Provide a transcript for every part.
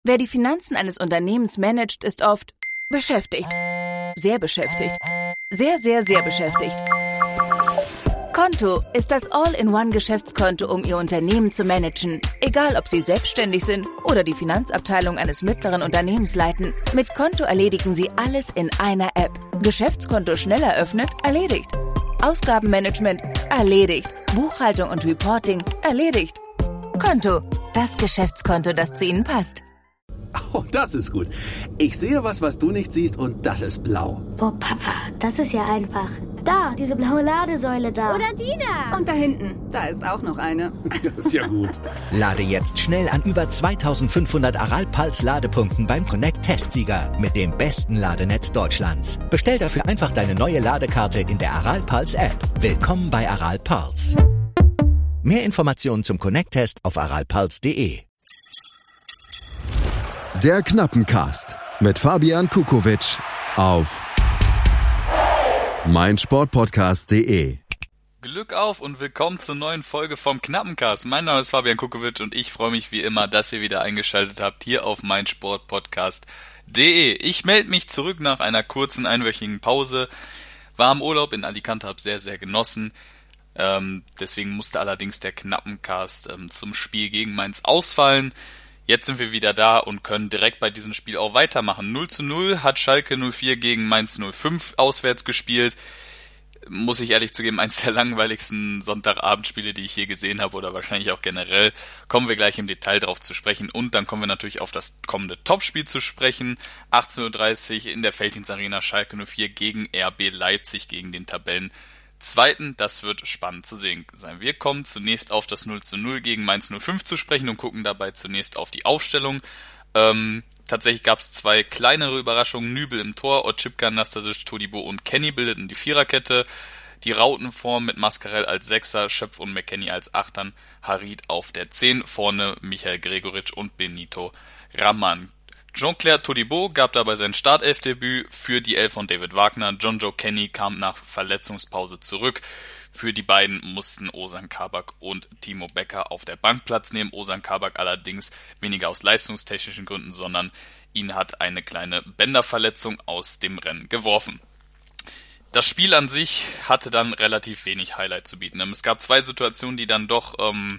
Wer die Finanzen eines Unternehmens managt, ist oft beschäftigt. Sehr beschäftigt. Sehr, sehr, sehr beschäftigt. Konto ist das All-in-One-Geschäftskonto, um Ihr Unternehmen zu managen. Egal, ob Sie selbstständig sind oder die Finanzabteilung eines mittleren Unternehmens leiten. Mit Konto erledigen Sie alles in einer App. Geschäftskonto schnell eröffnet? Erledigt. Ausgabenmanagement? Erledigt. Buchhaltung und Reporting? Erledigt. Konto. Das Geschäftskonto, das zu Ihnen passt. Oh, das ist gut. Ich sehe was du nicht siehst, und das ist blau. Boah, Papa, das ist ja einfach. Da, diese blaue Ladesäule da. Oder die da. Und da hinten, da ist auch noch eine. Ja, ist ja gut. Lade jetzt schnell an über 2500 Aral-Puls-Ladepunkten beim Connect-Testsieger mit dem besten Ladenetz Deutschlands. Bestell dafür einfach deine neue Ladekarte in der Aral-Puls-App. Willkommen bei Aral-Puls. Mehr Informationen zum Connect-Test auf aralpuls.de. Der Knappencast mit Fabian Kukowitsch auf meinsportpodcast.de. Glück auf und willkommen zur neuen Folge vom Knappencast. Mein Name ist Fabian Kukowitsch und ich freue mich wie immer, dass ihr wieder eingeschaltet habt hier auf meinsportpodcast.de. Ich melde mich zurück nach einer kurzen einwöchigen Pause. War im Urlaub in Alicante, habe sehr, sehr genossen. Deswegen musste allerdings der Knappencast zum Spiel gegen Mainz ausfallen. Jetzt sind wir wieder da und können direkt bei diesem Spiel auch weitermachen. 0:0 hat Schalke 04 gegen Mainz 05 auswärts gespielt. Muss ich ehrlich zugeben, eins der langweiligsten Sonntagabendspiele, die ich je gesehen habe, oder wahrscheinlich auch generell. Kommen wir gleich im Detail drauf zu sprechen, und dann kommen wir natürlich auf das kommende Topspiel zu sprechen. 18:30 Uhr in der Veltins-Arena, Schalke 04 gegen RB Leipzig, gegen den Tabellenzweiten. Das wird spannend zu sehen sein. Wir kommen zunächst auf das 0:0 gegen Mainz 05 zu sprechen und gucken dabei zunächst auf die Aufstellung. Tatsächlich gab es zwei kleinere Überraschungen. Nübel im Tor, Otschipka, Nastasic, Todibo und Kenny bildeten die Viererkette. Die Rautenform mit Mascarell als Sechser, Schöpf und McKennie als Achtern, Harit auf der 10, vorne Michael Gregoritsch und Benito Raman. Jean-Claire Todibo gab dabei sein Startelfdebüt für die Elf von David Wagner. John-Joe Kenny kam nach Verletzungspause zurück. Für die beiden mussten Ozan Kabak und Timo Becker auf der Bank Platz nehmen. Ozan Kabak allerdings weniger aus leistungstechnischen Gründen, sondern ihn hat eine kleine Bänderverletzung aus dem Rennen geworfen. Das Spiel an sich hatte dann relativ wenig Highlight zu bieten. Es gab zwei Situationen, die dann doch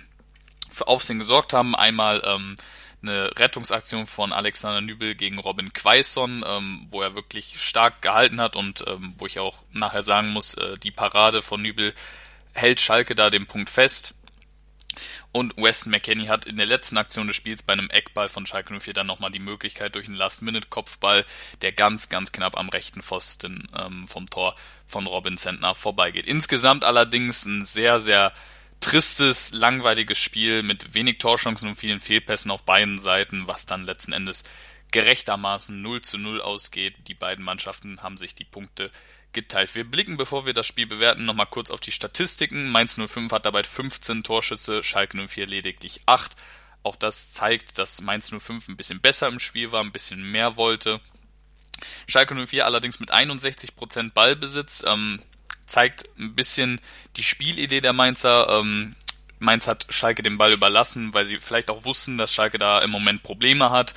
für Aufsehen gesorgt haben. Einmal eine Rettungsaktion von Alexander Nübel gegen Robin Quaison, wo er wirklich stark gehalten hat und wo ich auch nachher sagen muss, die Parade von Nübel hält Schalke da den Punkt fest. Und Weston McKennie hat in der letzten Aktion des Spiels bei einem Eckball von Schalke 04 dann nochmal die Möglichkeit durch einen Last-Minute-Kopfball, der ganz, ganz knapp am rechten Pfosten vom Tor von Robin Zentner vorbeigeht. Insgesamt allerdings ein sehr, sehr tristes, langweiliges Spiel mit wenig Torchancen und vielen Fehlpässen auf beiden Seiten, was dann letzten Endes gerechtermaßen 0:0 ausgeht. Die beiden Mannschaften haben sich die Punkte geteilt. Wir blicken, bevor wir das Spiel bewerten, nochmal kurz auf die Statistiken. Mainz 05 hat dabei 15 Torschüsse, Schalke 04 lediglich 8. Auch das zeigt, dass Mainz 05 ein bisschen besser im Spiel war, ein bisschen mehr wollte. Schalke 04 allerdings mit 61% Ballbesitz, zeigt ein bisschen die Spielidee der Mainzer. Mainz hat Schalke den Ball überlassen, weil sie vielleicht auch wussten, dass Schalke da im Moment Probleme hat,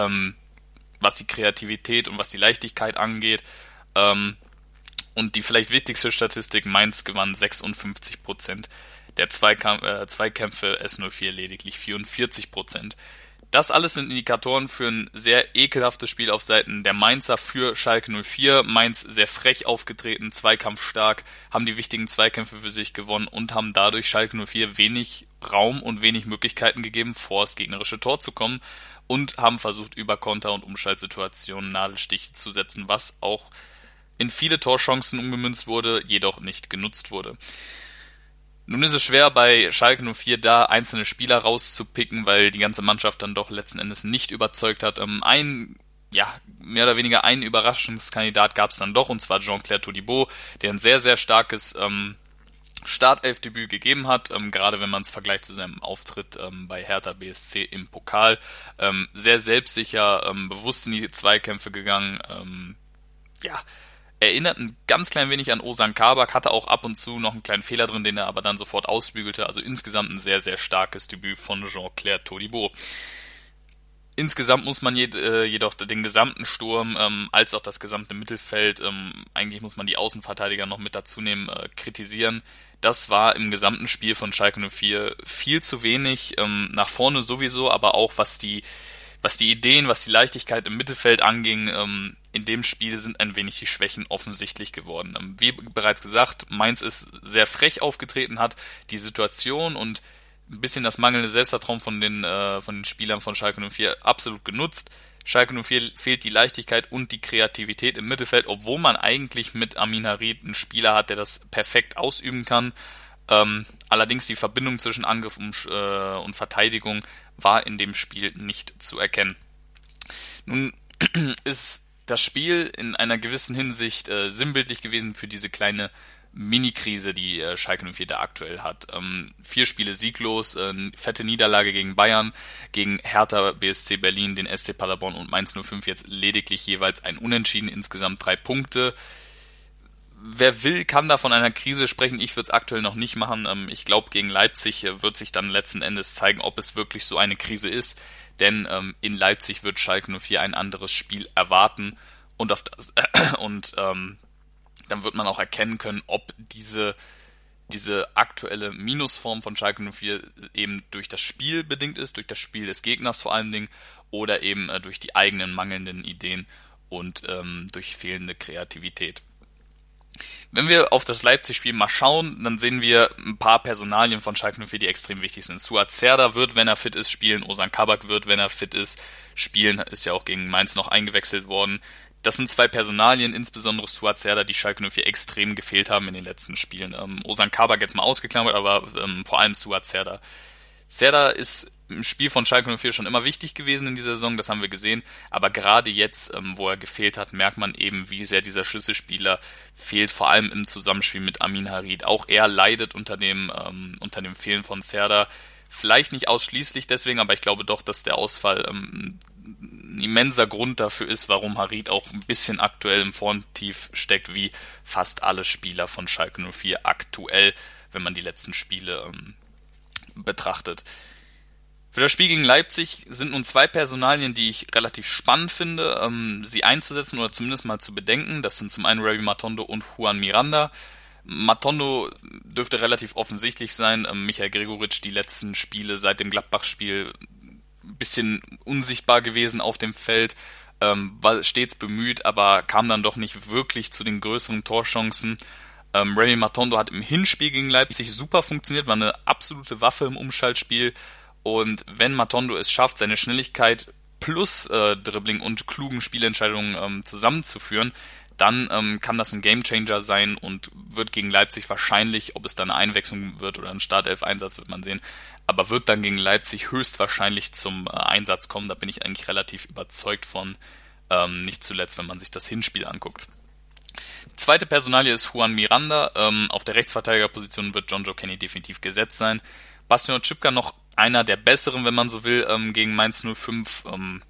was die Kreativität und was die Leichtigkeit angeht. Und die vielleicht wichtigste Statistik, Mainz gewann 56% der Zweikämpfe, S04 lediglich 44%. Das alles sind Indikatoren für ein sehr ekelhaftes Spiel auf Seiten der Mainzer für Schalke 04. Mainz sehr frech aufgetreten, zweikampfstark, haben die wichtigen Zweikämpfe für sich gewonnen und haben dadurch Schalke 04 wenig Raum und wenig Möglichkeiten gegeben, vor das gegnerische Tor zu kommen, und haben versucht, über Konter und Umschaltsituationen Nadelstiche zu setzen, was auch in viele Torchancen umgemünzt wurde, jedoch nicht genutzt wurde. Nun ist es schwer, bei Schalke 04 da einzelne Spieler rauszupicken, weil die ganze Mannschaft dann doch letzten Endes nicht überzeugt hat. Mehr oder weniger ein Überraschungskandidat gab es dann doch, und zwar Jean-Claire Todibo, der ein sehr, sehr starkes Startelfdebüt gegeben hat, gerade wenn man es vergleicht zu seinem Auftritt bei Hertha BSC im Pokal. Sehr selbstsicher, bewusst in die Zweikämpfe gegangen, erinnert ein ganz klein wenig an Ozan Kabak, hatte auch ab und zu noch einen kleinen Fehler drin, den er aber dann sofort ausbügelte. Also insgesamt ein sehr, sehr starkes Debüt von Jean-Claire Todibo. Insgesamt muss man jedoch den gesamten Sturm als auch das gesamte Mittelfeld, eigentlich muss man die Außenverteidiger noch mit dazu nehmen, kritisieren. Das war im gesamten Spiel von Schalke 04 viel zu wenig, nach vorne sowieso, aber auch was die Ideen, was die Leichtigkeit im Mittelfeld anging, in dem Spiel sind ein wenig die Schwächen offensichtlich geworden. Wie bereits gesagt, Mainz ist sehr frech aufgetreten, hat die Situation und ein bisschen das mangelnde Selbstvertrauen von den Spielern von Schalke 04 absolut genutzt. Schalke 04 fehlt die Leichtigkeit und die Kreativität im Mittelfeld, obwohl man eigentlich mit Amin Harit einen Spieler hat, der das perfekt ausüben kann. Allerdings die Verbindung zwischen Angriff und Verteidigung war in dem Spiel nicht zu erkennen. Nun ist das Spiel in einer gewissen Hinsicht sinnbildlich gewesen für diese kleine Mini-Krise, die Schalke 04 da aktuell hat. 4 Spiele sieglos, fette Niederlage gegen Bayern, gegen Hertha BSC Berlin, den SC Paderborn und Mainz 05 jetzt lediglich jeweils ein Unentschieden, insgesamt 3 Punkte. Wer will, kann da von einer Krise sprechen. Ich würde es aktuell noch nicht machen. Ich glaube, gegen Leipzig wird sich dann letzten Endes zeigen, ob es wirklich so eine Krise ist. Denn in Leipzig wird Schalke 04 ein anderes Spiel erwarten und dann wird man auch erkennen können, ob diese aktuelle Minusform von Schalke 04 eben durch das Spiel bedingt ist, durch das Spiel des Gegners vor allen Dingen, oder eben durch die eigenen mangelnden Ideen und durch fehlende Kreativität. Wenn wir auf das Leipzig-Spiel mal schauen, dann sehen wir ein paar Personalien von Schalke 04, die extrem wichtig sind. Suat Serdar wird, wenn er fit ist, spielen. Ozan Kabak wird, wenn er fit ist, spielen. Ist ja auch gegen Mainz noch eingewechselt worden. Das sind 2 Personalien, insbesondere Suat Serdar, die Schalke 04 extrem gefehlt haben in den letzten Spielen. Ozan Kabak jetzt mal ausgeklammert, aber vor allem Suat Serdar. Serdar ist im Spiel von Schalke 04 schon immer wichtig gewesen in dieser Saison, das haben wir gesehen, aber gerade jetzt, wo er gefehlt hat, merkt man eben, wie sehr dieser Schlüsselspieler fehlt, vor allem im Zusammenspiel mit Amin Harit. Auch er leidet unter dem Fehlen von Serdar, vielleicht nicht ausschließlich deswegen, aber ich glaube doch, dass der Ausfall ein immenser Grund dafür ist, warum Harit auch ein bisschen aktuell im Formtief steckt, wie fast alle Spieler von Schalke 04 aktuell, wenn man die letzten Spiele betrachtet. Für das Spiel gegen Leipzig sind nun 2 Personalien, die ich relativ spannend finde, sie einzusetzen oder zumindest mal zu bedenken. Das sind zum einen Remy Matondo und Juan Miranda. Matondo dürfte relativ offensichtlich sein. Michael Gregoritsch die letzten Spiele seit dem Gladbach-Spiel ein bisschen unsichtbar gewesen auf dem Feld, war stets bemüht, aber kam dann doch nicht wirklich zu den größeren Torchancen. Remy Matondo hat im Hinspiel gegen Leipzig super funktioniert, war eine absolute Waffe im Umschaltspiel. Und wenn Matondo es schafft, seine Schnelligkeit plus Dribbling und klugen Spielentscheidungen zusammenzuführen, dann kann das ein Gamechanger sein und wird gegen Leipzig wahrscheinlich, ob es dann eine Einwechslung wird oder ein Startelf-Einsatz, wird man sehen, aber wird dann gegen Leipzig höchstwahrscheinlich zum Einsatz kommen. Da bin ich eigentlich relativ überzeugt von, nicht zuletzt, wenn man sich das Hinspiel anguckt. Die zweite Personalie ist Juan Miranda. Auf der Rechtsverteidigerposition wird John Joe Kenny definitiv gesetzt sein. Bastian Oczipka noch einer der besseren, wenn man so will, gegen Mainz 05,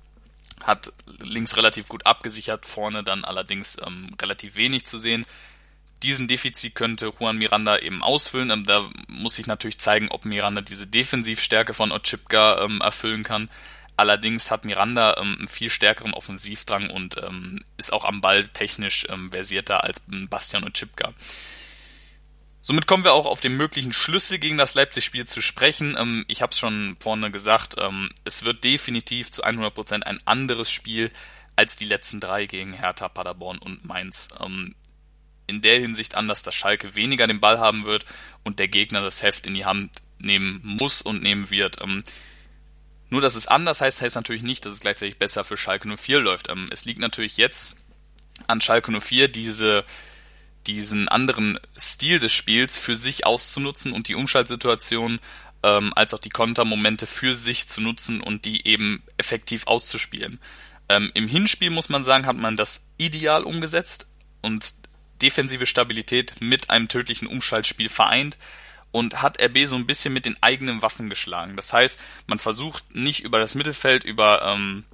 hat links relativ gut abgesichert, vorne dann allerdings relativ wenig zu sehen. Diesen Defizit könnte Juan Miranda eben ausfüllen. Da muss sich natürlich zeigen, ob Miranda diese Defensivstärke von Oczipka erfüllen kann. Allerdings hat Miranda einen viel stärkeren Offensivdrang und ist auch am Ball technisch versierter als Bastian Oczipka. Somit kommen wir auch auf den möglichen Schlüssel gegen das Leipzig-Spiel zu sprechen. Ich habe es schon vorne gesagt, es wird definitiv zu 100% ein anderes Spiel als die letzten 3 gegen Hertha, Paderborn und Mainz. In der Hinsicht anders, dass Schalke weniger den Ball haben wird und der Gegner das Heft in die Hand nehmen muss und nehmen wird. Nur, dass es anders heißt natürlich nicht, dass es gleichzeitig besser für Schalke 04 läuft. Es liegt natürlich jetzt an Schalke 04, diesen anderen Stil des Spiels für sich auszunutzen und die Umschaltsituation als auch die Kontermomente für sich zu nutzen und die eben effektiv auszuspielen. Im Hinspiel, muss man sagen, hat man das ideal umgesetzt und defensive Stabilität mit einem tödlichen Umschaltspiel vereint und hat RB so ein bisschen mit den eigenen Waffen geschlagen. Das heißt, man versucht nicht über das Mittelfeld, über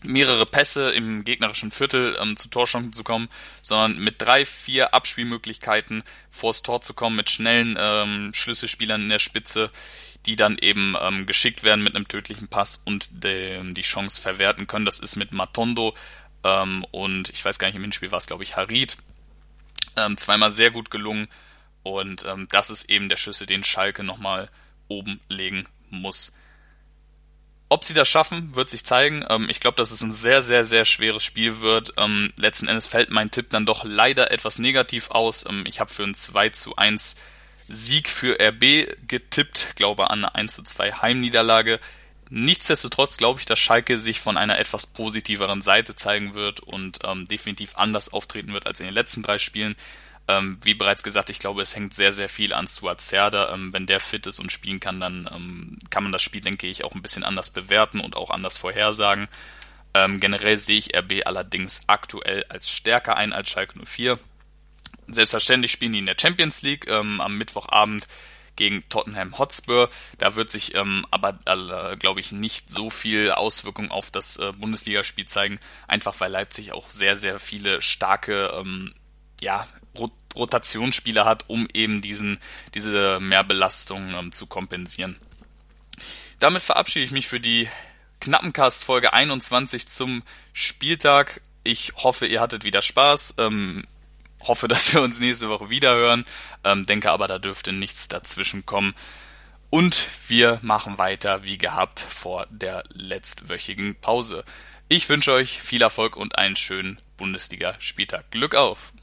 mehrere Pässe im gegnerischen Viertel zu Torchancen zu kommen, sondern mit 3-4 Abspielmöglichkeiten vors Tor zu kommen, mit schnellen Schlüsselspielern in der Spitze, die dann eben geschickt werden mit einem tödlichen Pass und die Chance verwerten können. Das ist mit Matondo und ich weiß gar nicht, im Hinspiel war es, glaube ich, Harit, zweimal sehr gut gelungen. Und das ist eben der Schlüssel, den Schalke nochmal oben legen muss. Ob sie das schaffen, wird sich zeigen. Ich glaube, dass es ein sehr, sehr, sehr schweres Spiel wird. Letzten Endes fällt mein Tipp dann doch leider etwas negativ aus. Ich habe für einen 2-1 Sieg für RB getippt, glaube an eine 1-2 Heimniederlage. Nichtsdestotrotz glaube ich, dass Schalke sich von einer etwas positiveren Seite zeigen wird und definitiv anders auftreten wird als in den letzten 3 Spielen. Wie bereits gesagt, ich glaube, es hängt sehr, sehr viel an Stuart Serdar. Wenn der fit ist und spielen kann, dann kann man das Spiel, denke ich, auch ein bisschen anders bewerten und auch anders vorhersagen. Generell sehe ich RB allerdings aktuell als stärker ein als Schalke 04. Selbstverständlich spielen die in der Champions League am Mittwochabend gegen Tottenham Hotspur. Da wird sich aber, glaube ich, nicht so viel Auswirkung auf das Bundesligaspiel zeigen, einfach weil Leipzig auch sehr, sehr viele starke Rotationsspieler hat, um eben diese Mehrbelastung zu kompensieren. Damit verabschiede ich mich für die Knappencast Folge 21 zum Spieltag. Ich hoffe, ihr hattet wieder Spaß. Hoffe, dass wir uns nächste Woche wieder hören. Denke aber, da dürfte nichts dazwischen kommen. Und wir machen weiter wie gehabt vor der letztwöchigen Pause. Ich wünsche euch viel Erfolg und einen schönen Bundesliga-Spieltag. Glück auf!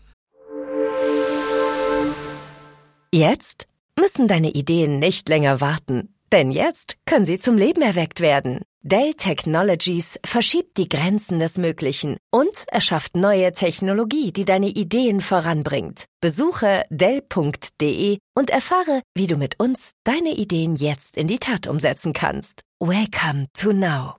Jetzt müssen deine Ideen nicht länger warten, denn jetzt können sie zum Leben erweckt werden. Dell Technologies verschiebt die Grenzen des Möglichen und erschafft neue Technologie, die deine Ideen voranbringt. Besuche Dell.de und erfahre, wie du mit uns deine Ideen jetzt in die Tat umsetzen kannst. Welcome to Now.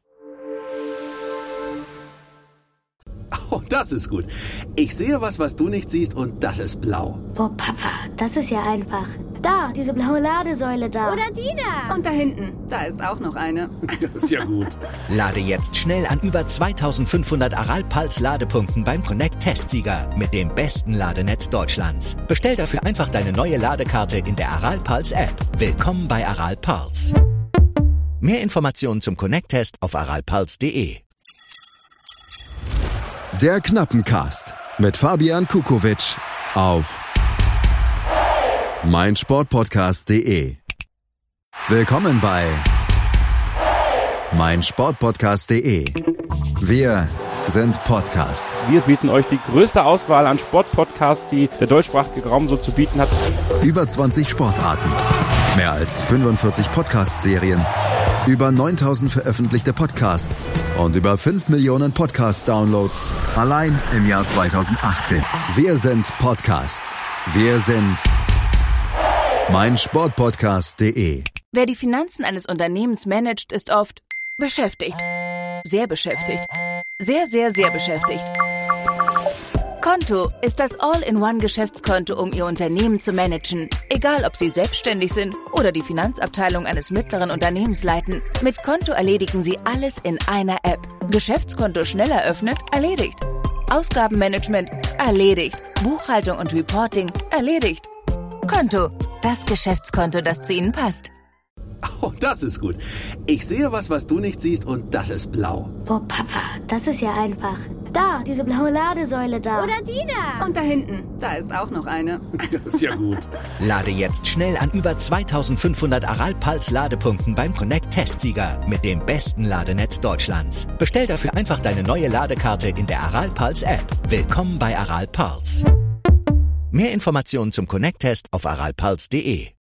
Oh, das ist gut. Ich sehe was du nicht siehst und das ist blau. Boah, Papa, das ist ja einfach. Da, diese blaue Ladesäule da. Oder die da. Und da hinten, da ist auch noch eine. Das ist ja gut. Lade jetzt schnell an über 2500 Aral-Pals Ladepunkten beim Connect-Testsieger mit dem besten Ladenetz Deutschlands. Bestell dafür einfach deine neue Ladekarte in der Aral-Pals App. Willkommen bei Aral-Pals. Mehr Informationen zum Connect-Test auf aralpals.de. Der Knappencast mit Fabian Kukowitsch auf meinsportpodcast.de. Willkommen bei meinsportpodcast.de. Wir sind Podcast. Wir bieten euch die größte Auswahl an Sportpodcasts, die der deutschsprachige Raum so zu bieten hat. Über 20 Sportarten, mehr als 45 Podcast-Serien, über 9000 veröffentlichte Podcasts und über 5 Millionen Podcast-Downloads allein im Jahr 2018. Wir sind Podcast. Wir sind meinsportpodcast.de. Wer die Finanzen eines Unternehmens managt, ist oft beschäftigt. Sehr beschäftigt. Sehr, sehr, sehr beschäftigt. Konto ist das All-in-One-Geschäftskonto, um Ihr Unternehmen zu managen. Egal, ob Sie selbstständig sind oder die Finanzabteilung eines mittleren Unternehmens leiten. Mit Konto erledigen Sie alles in einer App. Geschäftskonto schnell eröffnet? Erledigt. Ausgabenmanagement? Erledigt. Buchhaltung und Reporting? Erledigt. Konto. Das Geschäftskonto, das zu Ihnen passt. Oh, das ist gut. Ich sehe was du nicht siehst und das ist blau. Boah, Papa, das ist ja einfach. Da, diese blaue Ladesäule da. Oder die da. Und da hinten, da ist auch noch eine. Das ist ja gut. Lade jetzt schnell an über 2500 Aral-Pals Ladepunkten beim Connect-Testsieger mit dem besten Ladenetz Deutschlands. Bestell dafür einfach deine neue Ladekarte in der Aral-Pals App. Willkommen bei Aral-Pals. Mehr Informationen zum Connect-Test auf aralpals.de.